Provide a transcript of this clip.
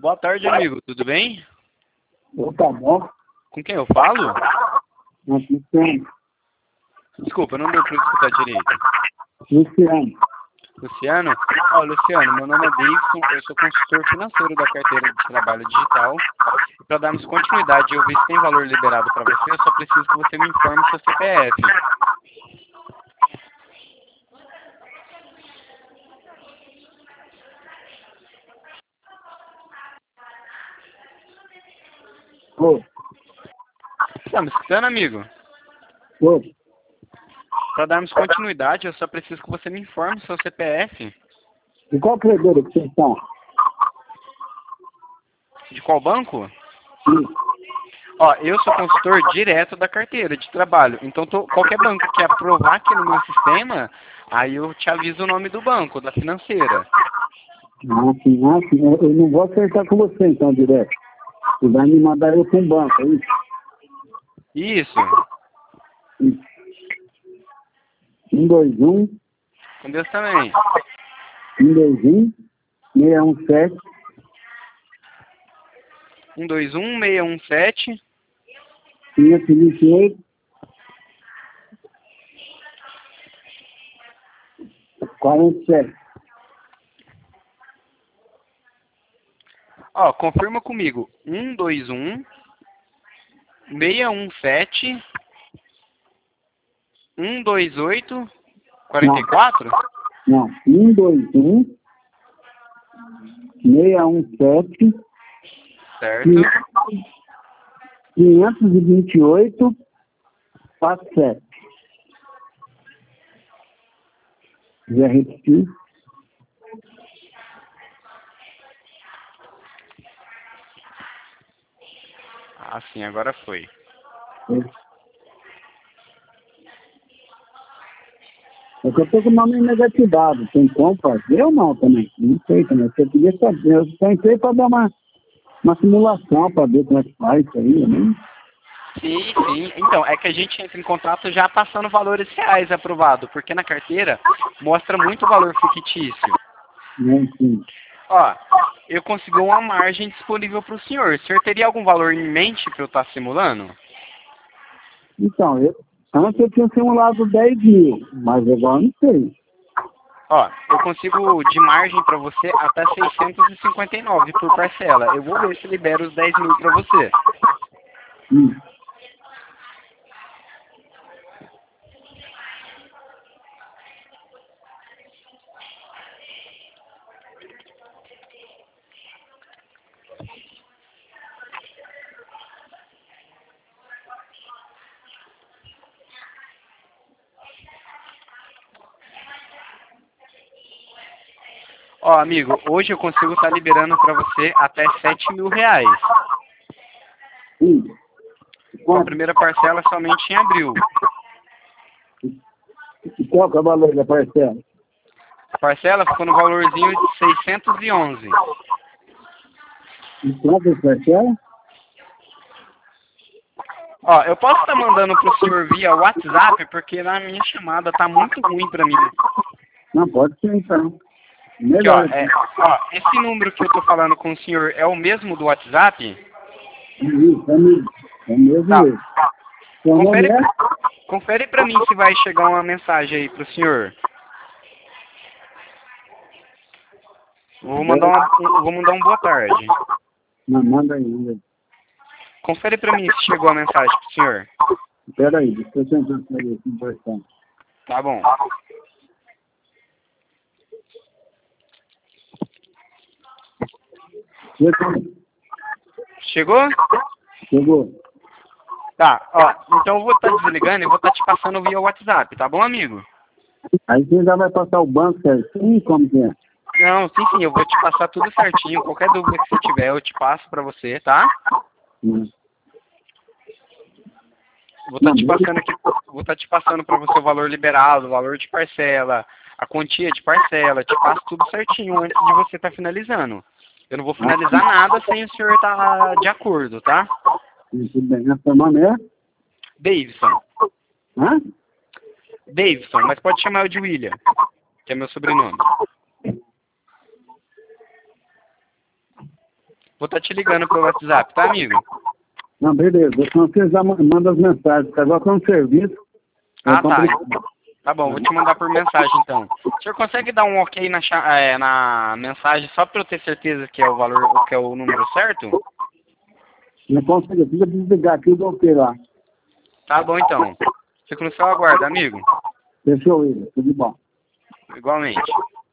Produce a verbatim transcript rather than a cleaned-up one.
Boa tarde, amigo. Tudo bem? Tá bom. Com quem eu falo? Luciano. Desculpa, não deu para escutar direito. Luciano. Luciano? Ó, Luciano, meu nome é Davidson, eu sou consultor financeiro da carteira de trabalho digital. E para darmos continuidade e eu ver se tem valor liberado para você, eu só preciso que você me informe seu C P F. Ô, Você tá me escutando, amigo? ô, Para darmos continuidade, eu só preciso que você me informe seu C P F. de qual credora que vocês estão? De qual banco? Sim. Ó, eu sou consultor direto da carteira de trabalho. Então, tô, qualquer banco que aprovar aqui no meu sistema, aí eu te aviso o nome do banco, da financeira. Ah, sim, ah, sim. Eu, eu não vou acertar com você, então, direto. Você vai me mandar eu para um banco, é isso? Isso. Isso. um, dois, um, Com Deus também. um, dois, um, seis, um, sete, um dois um, seis um sete, quinhentos e vinte e oito, quarenta e sete. Ó, confirma comigo. um dois um, seis um sete, um dois oito, quarenta e quatro? Não, um, dois, um, seis, um, sete, Certo. quinhentos e vinte e oito, quatro sete. Já repeti. Ah, sim, agora foi. É que eu tô com o nome negativado. Tem como fazer ou não também? Não sei também. Você queria saber. Eu só entrei para dar uma, uma simulação para ver como é que faz isso aí, né? Sim, sim. Então, é que a gente entra em contato já passando valores reais aprovado, porque na carteira mostra muito valor fictício. Não, sim. Ó, eu consegui uma margem disponível para o senhor. O senhor teria algum valor em mente para eu estar simulando? Então, eu, antes eu tinha simulado dez mil, mas agora não sei. Ó, eu consigo de margem para você até seiscentos e cinquenta e nove por parcela. Eu vou ver se libera os dez mil para você. Hum. Ó, amigo, hoje eu consigo estar liberando para você até sete mil reais. Hum. Com a Quanto? primeira parcela somente em abril. E qual que é o valor da parcela? A parcela ficou no valorzinho de seiscentos e onze. E quanto é parcela? Ó, eu posso estar mandando pro senhor via WhatsApp, porque na minha chamada tá muito ruim para mim. Não, pode ser então. Aqui, ó, Melhor. é, ó, esse número que eu tô falando com o senhor é o mesmo do WhatsApp? Isso, é mesmo. É mesmo Tá. mesmo. Seu nome Confere, é? confere pra mim se vai chegar uma mensagem aí pro senhor. Vou mandar uma, um- vou mandar um boa tarde. Não, manda aí. Confere pra mim se chegou a mensagem pro senhor. Espera aí, deixa eu tentar fazer isso importante. Tá bom. Chegou? Chegou. Tá, ó, então eu vou estar desligando e vou estar te passando via WhatsApp, tá bom, amigo? Aí você já vai passar o banco certinho, como que é? Não, sim, sim, eu vou te passar tudo certinho. Qualquer dúvida que você tiver, eu te passo pra você, tá? Hum. Vou estar te passando aqui, vou estar te passando para você o valor liberado, o valor de parcela, a quantia de parcela, te passo tudo certinho antes de você estar finalizando. Eu não vou finalizar nada sem o senhor estar de acordo, tá? Muito bem. A sua nome é? Davidson. Hã? Davidson, mas pode chamar eu de William, que é meu sobrenome. Vou estar te ligando pelo WhatsApp, tá, amigo? Não, beleza. Então você já ma- manda as mensagens, porque agora estou no serviço. Ah, é tá. complicado. Tá bom, vou te mandar por mensagem então. O senhor consegue dar um ok na, cha- é, na mensagem só para eu ter certeza que é o valor, que é o número certo? Não consigo, fica desligar aqui, eu voltei lá. Tá bom então. Fico no seu aguardo, amigo. Fechou ele, tudo bom. Igualmente.